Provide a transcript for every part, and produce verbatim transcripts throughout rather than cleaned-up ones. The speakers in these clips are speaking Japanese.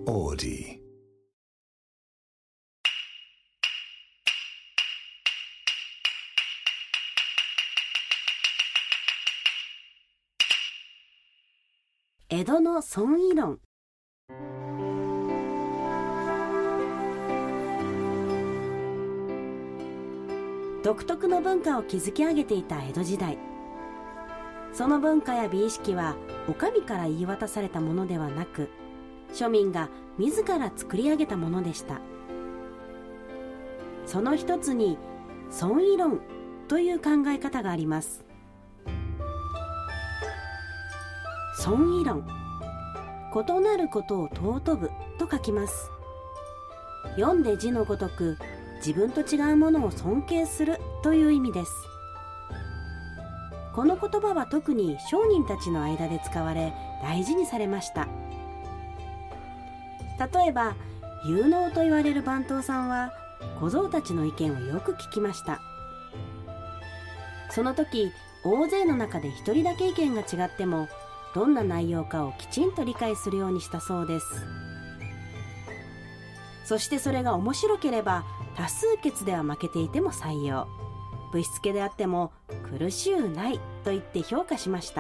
オーディ。 江戸の損意論。独特の文化を築き上げていた江戸時代、その文化や美意識はお上から言い渡されたものではなく、庶民が自ら作り上げたものでした。その一つに損意論という考え方があります。損意論、異なることを尊ぶと書きます。読んで字のごとく、自分と違うものを尊敬するという意味です。この言葉は特に商人たちの間で使われ、大事にされました。例えば有能と言われる番頭さんは小僧たちの意見をよく聞きました。その時、大勢の中で一人だけ意見が違っても、どんな内容かをきちんと理解するようにしたそうです。そしてそれが面白ければ、多数決では負けていても採用、ぶしつけであっても苦しゅうないと言って評価しました。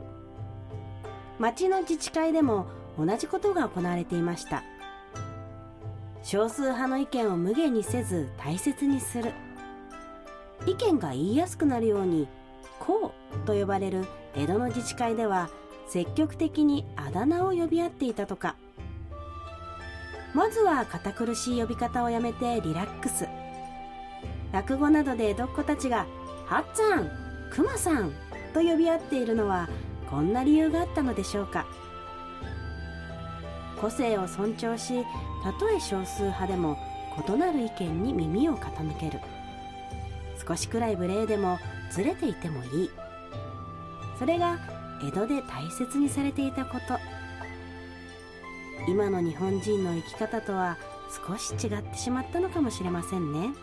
町の自治会でも同じことが行われていました。少数派の意見を無限にせず大切にする。意見が言いやすくなるように、公と呼ばれる江戸の自治会では積極的にあだ名を呼び合っていたとか。まずは堅苦しい呼び方をやめてリラックス。落語などで江戸っ子たちがはっつぁん、くまさんと呼び合っているのは、こんな理由があったのでしょうか。個性を尊重し、たとえ少数派でも異なる意見に耳を傾ける。少しくらい無礼でもずれていてもいい。それが江戸で大切にされていたこと。今の日本人の生き方とは少し違ってしまったのかもしれませんね。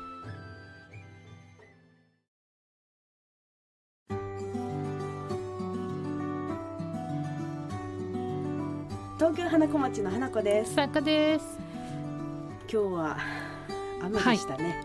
東京花子町の花子です。 さやかです。 今日は雨でしたね、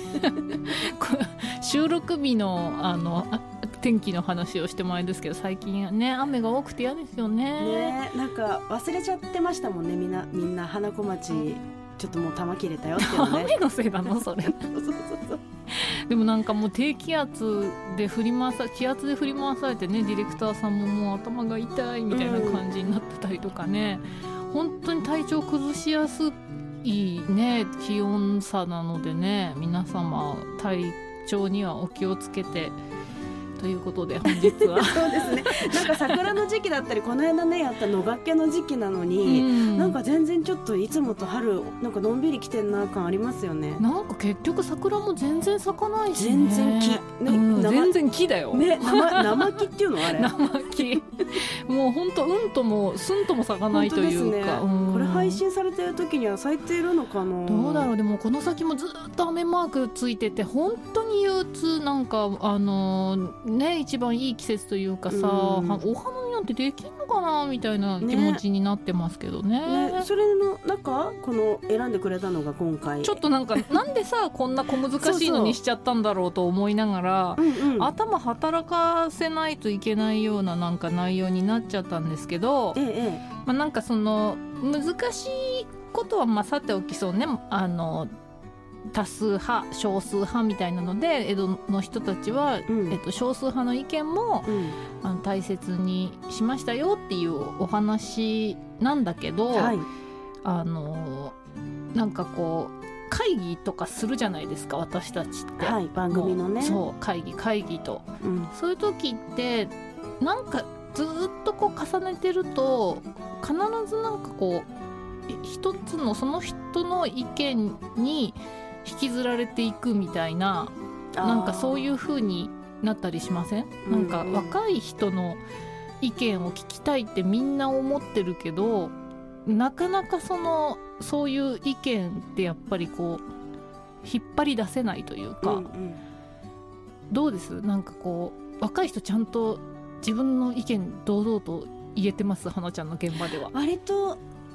はい、収録日のあの天気の話をしてもらうんですけど、最近ね雨が多くて嫌ですよ ね, ねなんか忘れちゃってましたもんね。みんなみんな花子町ちょっともう玉切れたよっていうのね。 雨のせいなのそれ。そうそうそうそうでもなんかもう低気圧で振り回さ気圧で振り回されてね、ディレクターさんももう頭が痛いみたいな感じになってたりとかね、うん、本当に体調崩しやすいね気温差なのでね、皆様体調にはお気をつけてということで本日はそうですね。なんか桜の時期だったり、この間ねやった野掛けの時期なのに、うん、なんか全然ちょっといつもと春なんかのんびり来てんな感ありますよね。 なんか結局桜も全然咲かないし、ね、 全然木、ねうん、全然木だよ、 ね、生, 生木っていうのあれ生木もうほんとうんともすんとも咲かないというか、 ね、 うん、 これ配信されてる時には咲いているのかな。 どうだろう。でもこの先もずっと雨マークついてて、本当に憂鬱。なんかあのーね、一番いい季節というかさ、うん、お花見なんてできんのかなみたいな気持ちになってますけど ね, ね, ねそれの中この選んでくれたのが今回ちょっとなんかなんでさこんな小難しいのにしちゃったんだろうと思いながらそうそう、うんうん、 頭働かせないといけないようななんか内容になっちゃったんですけど、 ええまあ、なんかその難しいことはまあさておきそうね、あの多数派少数派みたいなので江戸の人たちは、うんえっと、少数派の意見も、うん、あの大切にしましたよっていうお話なんだけど、はい、あのなんかこう会議とかするじゃないですか私たちって、 はい、番組のねそう会議会議と、うん、そういう時ってなんかずっとこう重ねてると必ずなんかこう一つのその人の意見に引きずられていくみたいな、なんかそういう風になったりしません？なんか若い人の意見を聞きたいってみんな思ってるけど、なかなかそのそういう意見ってやっぱりこう引っ張り出せないというか、うんうん、どうです？なんかこう若い人ちゃんと自分の意見堂々と言えてます？花ちゃんの現場では。 割と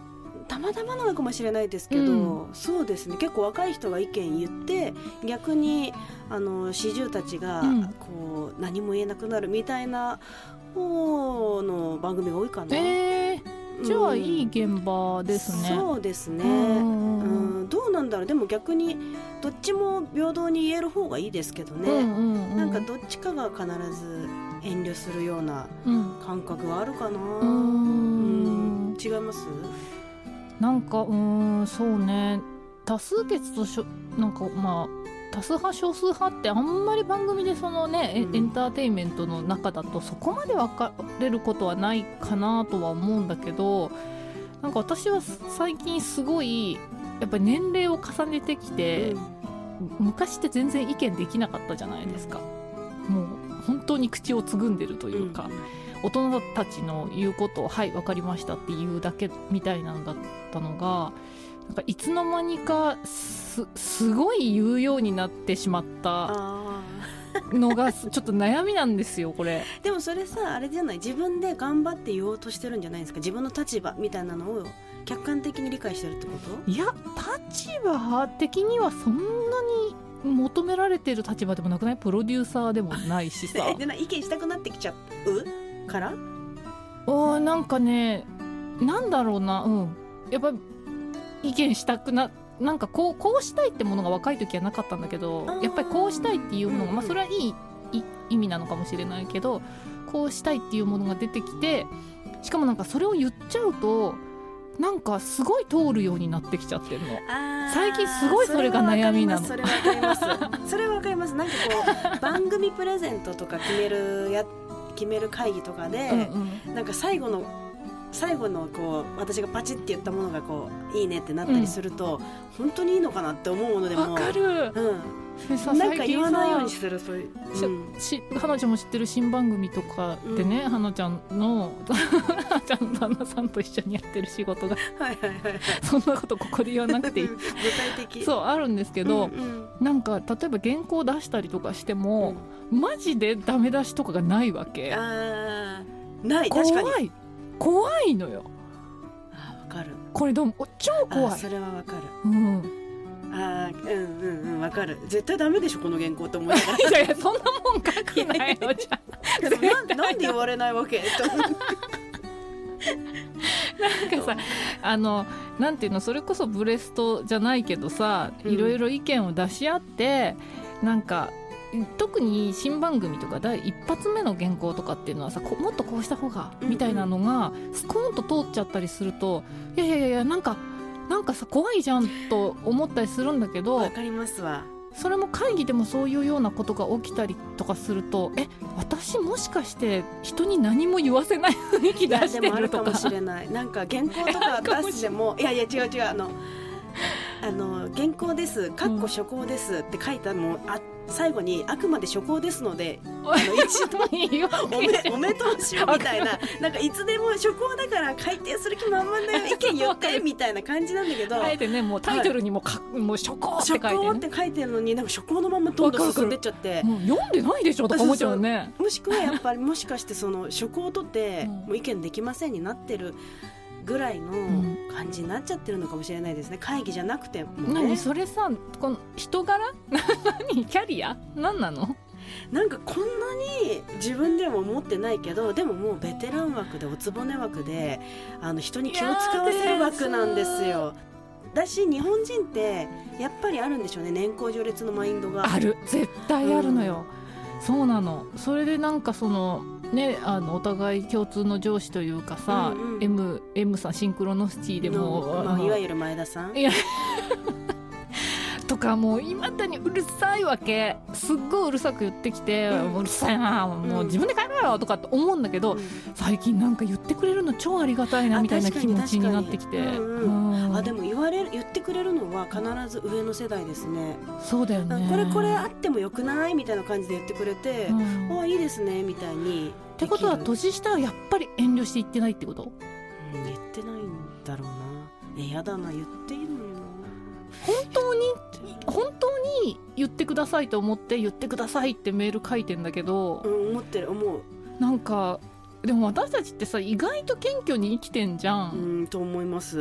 たまたまなのかもしれないですけど、うん、そうですね、結構若い人が意見言って逆にあの四十たちがこう、うん、何も言えなくなるみたいな方の番組が多いかな。 えー、じゃあいい現場ですね、 うん、そうですね、うんうん、どうなんだろう。でも逆にどっちも平等に言える方がいいですけどね、うんうんうん、なんかどっちかが必ず遠慮するような感覚があるかな、うん、うん、違います？ なんかうーんそうね、多数決としょなんかまあ多数派少数派ってあんまり番組でそのね、うん、エンターテインメントの中だとそこまで分かれることはないかなとは思うんだけど、なんか私は最近すごいやっぱり年齢を重ねてきて、うん、昔って全然意見できなかったじゃないですか、うん、もう本当に口をつぐんでるというか、うん、大人たちの言うことをはい分かりましたって言うだけみたいなんだったのが、なんかいつの間にか す, すごい言うようになってしまったのがちょっと悩みなんですよこれ。 でもそれさあれじゃない、自分で頑張って言おうとしてるんじゃないですか。自分の立場みたいなのを客観的に理解してるってこと？ いや立場的にはそんなに求められてる立場でもなくない？プロデューサーでもないしさでな意見したくなってきちゃうからおなんかね、なんだろうな、うんやっぱ意見したくななんかこう、こうしたいってものが若い時はなかったんだけど、やっぱりこうしたいっていうものが、うんまあ、それはいい意味なのかもしれないけど、こうしたいっていうものが出てきて、しかもなんかそれを言っちゃうとなんかすごい通るようになってきちゃってるの。最近すごいそれが悩みなの。 それはわかりますそれはわかります。なんかこう番組プレゼントとか決めるや決める会議とかで、うん、うん、なんか最後の最後のこう私がパチって言ったものがこういいねってなったりすると、うん、本当にいいのかなって思うものでもわかる、 うん、なんか言わないようにする。そういう、 うん、し花ちゃんも知ってる新番組とかでね、うん、花ちゃんの花ちゃんの旦那さんと一緒にやってる仕事がはいはいはい、はい、そんなことここで言わなくていい具体的そうあるんですけど、うんうん、なんか例えば原稿出したりとかしても、うん、マジでダメ出しとかがないわけ。 あない、確かに怖い怖いのよ。 あわかる。 これどうも超怖い。 それはわかる、 うん、 あうんうんうんわかる。絶対ダメでしょこの原稿って思いながらいやいやそんなもん書くなよじゃあな, なんで言われないわけとなんかさあのなんていうの、それこそブレストじゃないけどさ、いろいろ意見を出し合って、うん、なんか特に新番組とか第一発目の原稿とかっていうのはさ、こもっとこうした方がみたいなのがスコーンと通っちゃったりすると、いやいやいやなんかなんかさ怖いじゃんと思ったりするんだけど、 わかりますわ。 それも会議でもそういうようなことが起きたりとかすると、え私もしかして人に何も言わせない雰囲気出してるとか。いやでもあるかもしれない。なんか原稿とか出してもいやいや違う違うあのあの原稿ですかっこ初稿ですって書いたのも、うん、あ最後にあくまで初稿ですのであの一度おめおめ通しをみたいななんかいつでも初稿だから改訂する気満々だよ意見言ってみたいな感じなんだけど、 あえてねもうタイトルにもか、はい、もう初稿って書いて、ね、 初稿って書いてるのになんか初稿のままどんどん進んでっちゃってもう読んでないでしょとか思っちゃうね。 そうそうもしくはやっぱりもしかしてその初稿を取ってもう意見できませんになってるぐらいの感じになっちゃってるのかもしれないですね。会議じゃなくても、ね、 何それさこの人柄何キャリア何なの。 なんかこんなに自分でも思ってないけど、でももうベテラン枠でおつぼね枠であの人に気を使わせる枠なんですよ。だし日本人ってやっぱりあるんでしょうね、年功序列のマインドがある。絶対あるのよ、うん、そうなの。それでなんかそのね、あのお互い共通の上司というかさ、うんうん、M, M さんシンクロノシティでも、 まあ、いわゆる前田さんいやとかもういまだにうるさいわけ。すっごいうるさく言ってきて、うん、うるさいなもう自分で帰ろよとかって思うんだけど、うん、最近なんか言ってくれるの超ありがたいなみたいな気持ちになってきて、うんうん、 あでも言われる言ってくれるのは必ず上の世代ですね。 そうだよね。 これこれあってもよくないみたいな感じで言ってくれて、うん、あいいですねみたいに。 ってことは年下はやっぱり遠慮して言ってないってこと、 うん、言ってないんだろうな。えやだな言っているのよな。 本当に本当に言ってくださいと思って言ってくださいってメール書いてんだけど、 うん、思ってる思う。 なんかでも私たちってさ意外と謙虚に生きてんじゃん。 うんと思います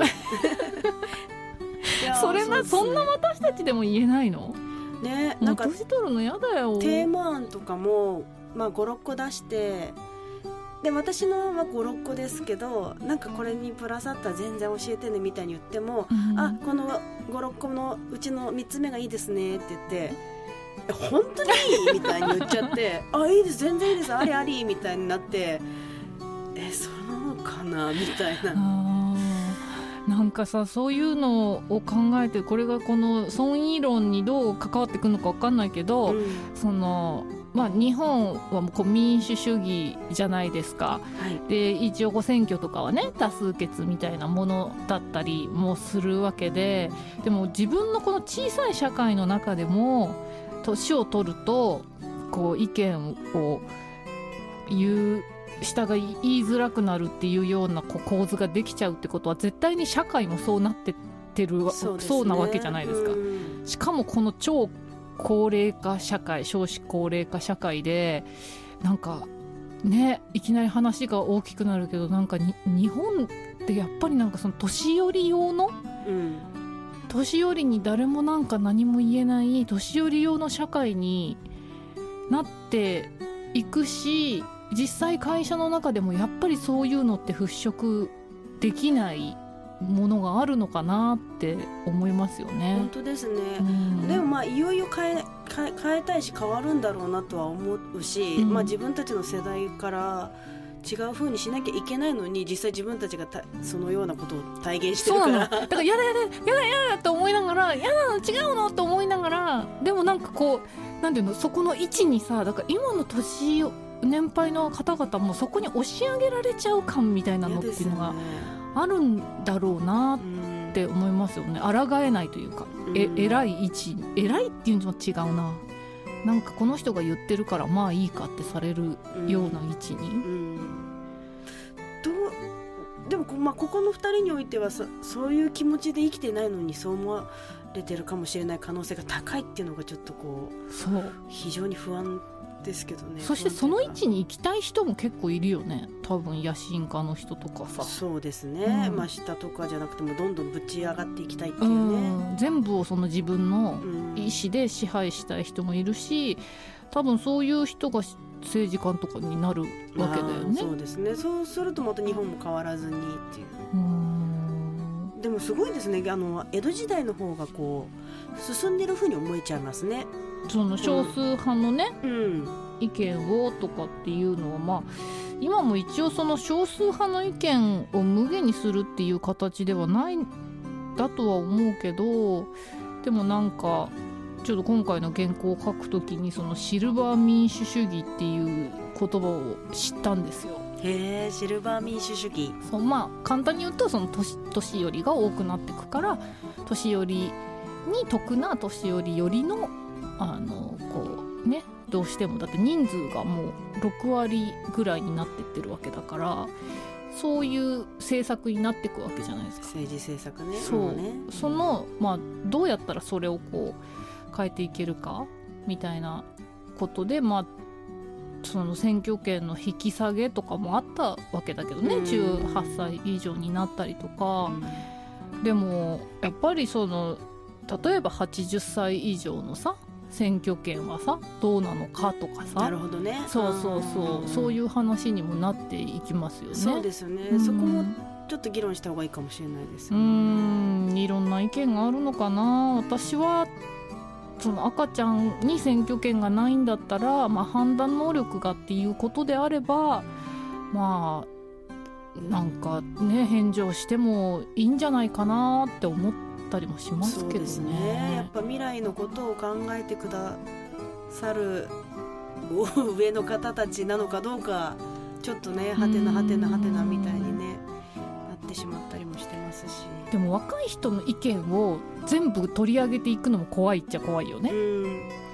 それな そ,、ね、そんな私たちでも言えないのね。なんか年取るのやだよ。 テーマ案とかも、まあ、ごろっこ出してで私のはごろっこですけどなんかこれにプラスあったら全然教えてねみたいに言っても、うん、あこのごろっこのうちのみっつめがいいですねって言って本当にいいみたいに言っちゃってあいいです全然いいですありありみたいになってえそうなのかなみたいな。 あなんかさそういうのを考えてこれがこの損意論にどう関わってくるのか分かんないけど、うん、そのまあ、日本はこう民主主義じゃないですか、はい、で一応選挙とかはね多数決みたいなものだったりもするわけででも自分のこの小さい社会の中でも年を取るとこう意見を言う下が言いづらくなるっていうようなこう構図ができちゃうってことは絶対に社会もそうなってってる そ, う、ね、そうなわけじゃないですか。しかもこの超高齢化社会少子高齢化社会でなんかねいきなり話が大きくなるけどなんかに日本ってやっぱりなんかその年寄り用の、うん、年寄りに誰もなんか何も言えない年寄り用の社会になっていくし実際会社の中でもやっぱりそういうのって払拭できないものがあるのかなって思いますよね。 本当ですね、うん、でもまあいよいよ変え、変え、変えたいし変わるんだろうなとは思うし、うんまあ、自分たちの世代から違う風にしなきゃいけないのに実際自分たちがたそのようなことを体現してるからだからやだやだやだやだと思いながらやだの違うのと思いながらでもなんかこうなんていうのそこの位置にさだから今の年年配の方々もそこに押し上げられちゃう感みたいなのっていうのがあるんだろうなって思いますよね。抗えないというか、うん、え偉い位置偉いっていうのも違うななんかこの人が言ってるからまあいいかってされるような位置に、うんうん、 どうでも、まあ、ここのふたりにおいては そ, そういう気持ちで生きてないのにそう思われてるかもしれない可能性が高いっていうのがちょっとこうそう非常に不安ですけどね。 そしてその位置に行きたい人も結構いるよね多分野心家の人とかさ。 そうですね、うんまあ、下とかじゃなくてもどんどんぶち上がっていきたいっていうね、 うん、全部をその自分の意思で支配したい人もいるし多分そういう人が政治家とかになるわけだよね。 そうですね。そうするとまた日本も変わらずにっていう。うんでもすごいですね。あの江戸時代の方がこう進んでる風に思えちゃいますね。 その少数派のね、うん、意見をとかっていうのはまあ今も一応その少数派の意見を無限にするっていう形ではないだとは思うけどでもなんかちょっと今回の原稿を書くときにそのシルバー民主主義っていう言葉を知ったんですよ。 へーシルバー民主主義そうまあ簡単に言うとその 年, 年寄りが多くなっていくから年寄りに得な年寄りよりのあのこうねどうしてもだって人数がもうろくわりぐらいになってってるわけだからそういう政策になっていくわけじゃないですか。 政治政策ね。 そう、ね、その、まあ、どうやったらそれをこう変えていけるかみたいなことで、まあ、その選挙権の引き下げとかもあったわけだけどね、うん、じゅうはっさい以上になったりとか、うん、でもやっぱりその例えばはちじゅっさい以上のさ選挙権はさどうなのかとかさ。 なるほどね。 そうそうそうそういう話にもなっていきますよね。 そうですよね、うん、そこもちょっと議論した方がいいかもしれないですよね。うーんいろんな意見があるのかな。私はその赤ちゃんに選挙権がないんだったら、まあ、判断能力がっていうことであればまあなんかね返上してもいいんじゃないかなって思ったりもしますけどね。そうですね。 やっぱ未来のことを考えてくださる上の方たちなのかどうかちょっとねはてなはてなはてなみたいにねなってしまったりもしてますし。 でも若い人の意見を全部取り上げていくのも怖いっちゃ怖いよね。うん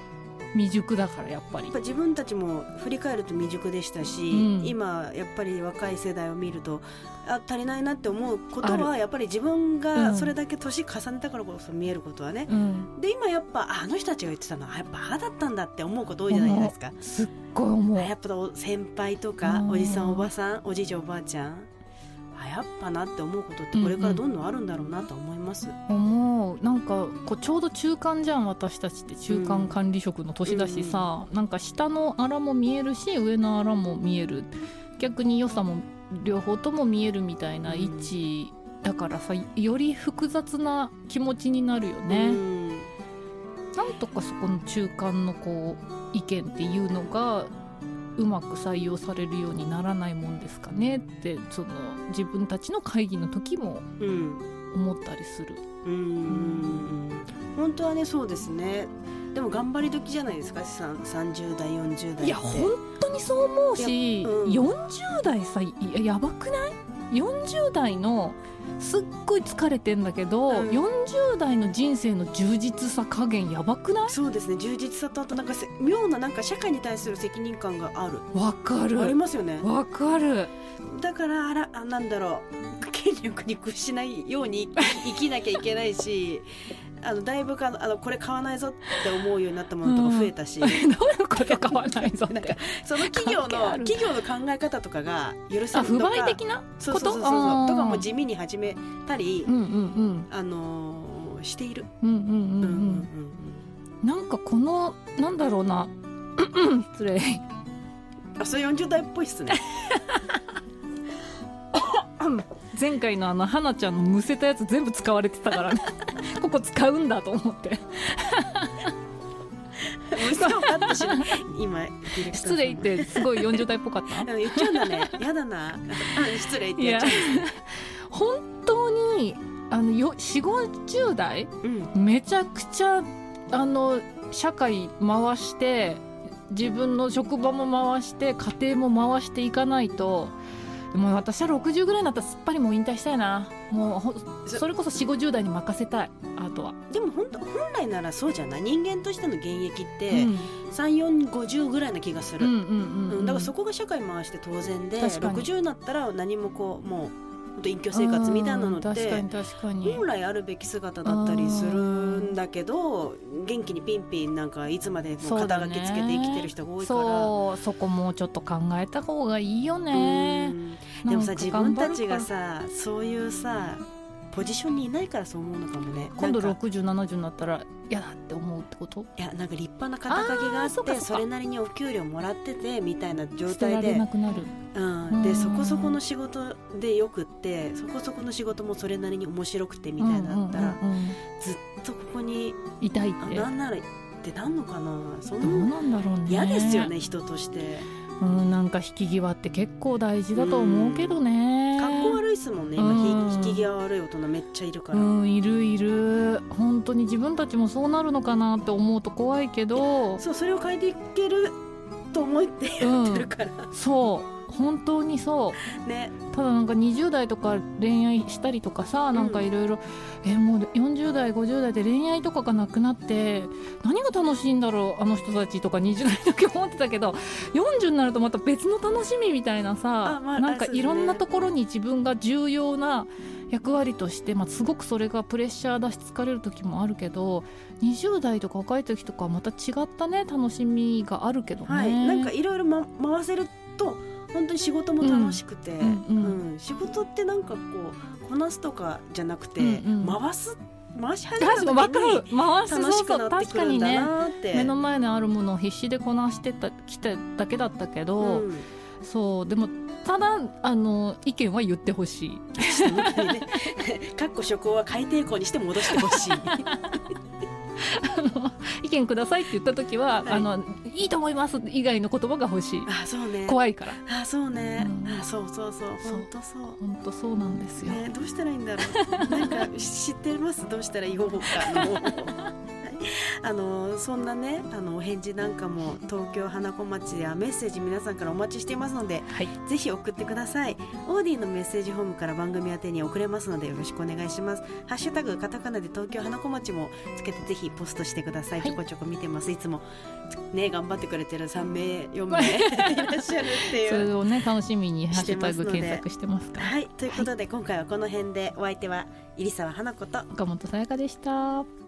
未熟だからやっぱりやっぱ自分たちも振り返ると未熟でしたし、うん、今やっぱり若い世代を見るとあ足りないなって思うことはやっぱり自分がそれだけ年重ねたからこそ見えることはね、うん、で今やっぱあの人たちが言ってたのはやっぱああだったんだって思うこと多いじゃないですか。 すっごい思う。 やっぱ先輩とかおじさんおばさんおじいちゃんおばあちゃんあやっぱなって思うことってこれからどんどんあるんだろうなと思います、 うんうん、思う。なんかこうちょうど中間じゃん私たちって中間管理職の年だしさ、うん、なんか下の粗も見えるし上の粗も見える逆に良さも両方とも見えるみたいな位置だからさより複雑な気持ちになるよね、うん、なんとかそこの中間のこう意見っていうのがうまく採用されるようにならないもんですかねってその自分たちの会議の時も思ったりする、うんうんうん、本当はねそうですね。でも頑張り時じゃないですかさんじゅう代よんじゅう代って。 いや本当にそう思うし、うん、よんじゅう代さ や, やばくない？よんじゅう代のすっごい疲れてんだけど、うん、よんじゅう代の人生の充実さ加減やばくない？ そうですね充実さとあとなんか妙ななんか社会に対する責任感がある。 わかる。 ありますよね。 わかる。 だからあらあなんだろう権力に屈しないように生きなきゃいけないしあのだいぶかあのこれ買わないぞって思うようになったものとか増えたし、うん、 どういうこと買わないぞってなんかその企業の企業の考え方とかが許せるとか不買的なことそうそうそうそうとかも地味に始めたり、うんうんうん、あのー、している、うんうんうんうん、 なんかこのなんだろうな失礼あそれよんじゅう代っぽいっすね前回のあの花ちゃんのむせたやつ全部使われてたからねここ使うんだと思ってむせをカットしない今失礼ってすごいよんじゅう代っぽかった言っちゃうんだねやだな失礼ってやっちゃうんです本当にあのよ よんじゅう、ごじゅう代、うん、めちゃくちゃあの社会回して自分の職場も回して家庭も回していかないともう私はろくじゅうぐらいになったらすっぱりもう引退したいな。もうそれこそ よんじゅう、ごじゅう代に任せたいアートは。 でも本当本来ならそうじゃない人間としての現役って、うん、さんじゅうよん、ごじゅうぐらいな気がする、うんうんうんうん、だからそこが社会回して当然でろくじゅうになったら何もこうもう隠居生活みたいなのって確かに確かに本来あるべき姿だったりするんだけど元気にピンピンなんかいつまでも肩書きつけて生きてる人が多いからそう、そこもうちょっと考えた方がいいよね。 でもさ自分たちがさそういうさポジションにいないからそう思うのかもね。 今度ろくじゅう、ななじゅうになったら嫌だって思うってこと？ いやなんか立派な肩書きがあって そ, それなりにお給料もらっててみたいな状態で捨てられなくなる、うん、でそこそこの仕事でよくってそこそこの仕事もそれなりに面白くてみたいなだったら、うんうんうんうん、ずっとここにいたいってなんならってなんのかな。そどうなんだろうね。 嫌ですよね人として。 うん、なんか引き際って結構大事だと思うけどね。 かっこ悪いっすもんね今、うん、引き際悪い大人めっちゃいるから、 うん、いるいる。本当に自分たちもそうなるのかなって思うと怖いけどそうそれを変えていけると思ってやってるから、 うん、そう本当にそう、ね、ただなんかにじゅう代とか恋愛したりとかさなんかいろいろえもうよんじゅう代ごじゅう代で恋愛とかがなくなって何が楽しいんだろうあの人たちとかにじゅう代の時思ってたけどよんじゅうになるとまた別の楽しみみたいなさ、まあ、なんかいろんなところに自分が重要な役割として、まあ、すごくそれがプレッシャーだし疲れる時もあるけどにじゅう代とか若い時とかはまた違ったね楽しみがあるけどね、はい、 なんかいろいろ回せると本当に仕事も楽しくて、うんうんうん、仕事ってなんかこうこなすとかじゃなくて、うんうん、回す回し始めた時に楽しくなってくるんだなって。 目の前にあるものを必死でこなしてたきただけだったけど、うん、そうでもただあの意見は言ってほしいかっこ初行は海底港にして戻してほしいあの意見くださいって言った時は、はい、あのいいと思います以外の言葉が欲しい。 あそう、ね、 怖いから。 あそうね、うん、あそうそうそう本当そう本当そうなんですよ、 ね、どうしたらいいんだろうなんか知ってますどうしたらいい方法かのあのそんなねあのお返事なんかも東京花子町やメッセージ皆さんからお待ちしていますので、はい、ぜひ送ってください。オーディのメッセージホームから番組宛てに送れますのでよろしくお願いします。ハッシュタグカタカナで東京花子町もつけてぜひポストしてください、はい、ちょこちょこ見てます。いつもね頑張ってくれてるさんめいよんめいいらっしゃるっていうそれをね楽しみにハッシュタグ検索してますから。 はい、ということで、はい、今回はこの辺でお相手は入澤花子と岡本さやかでした。